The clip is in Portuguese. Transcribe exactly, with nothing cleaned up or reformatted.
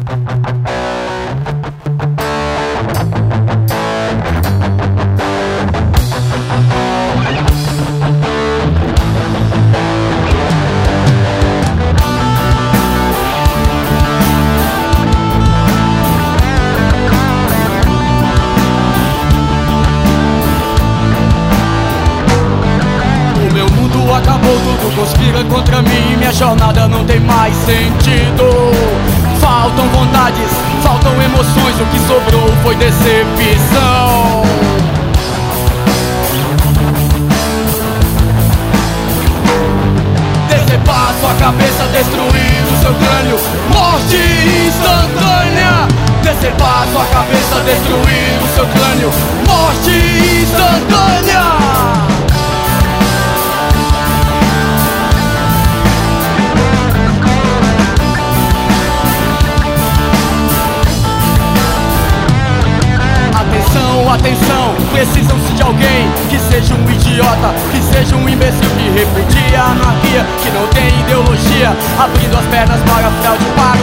Acabou, tudo conspira contra mim, minha jornada não tem mais sentido. Faltam vontades, faltam emoções, o que sobrou foi decepção. Decepar sua cabeça, destruir o seu crânio, morte instantânea. Decepar sua cabeça, destruir o seu crânio, morte instantânea. Atenção, precisam-se de alguém que seja um idiota, que seja um imbecil, que repudie a anarquia, que não tem ideologia, abrindo as pernas para a fraude, para